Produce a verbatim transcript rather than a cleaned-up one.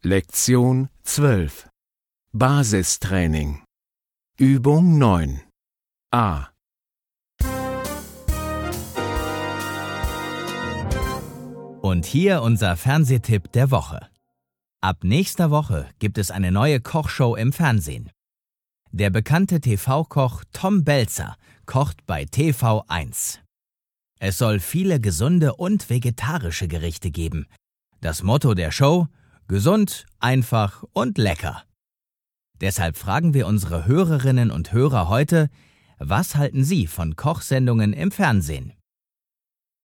Lektion zwölf. Basistraining. Übung neun. A. Und hier unser Fernsehtipp der Woche. Ab nächster Woche gibt es eine neue Kochshow im Fernsehen. Der bekannte T V-Koch Tom Belzer kocht bei T V eins. Es soll viele gesunde und vegetarische Gerichte geben. Das Motto der Show: gesund, einfach und lecker. Deshalb fragen wir unsere Hörerinnen und Hörer heute: Was halten Sie von Kochsendungen im Fernsehen?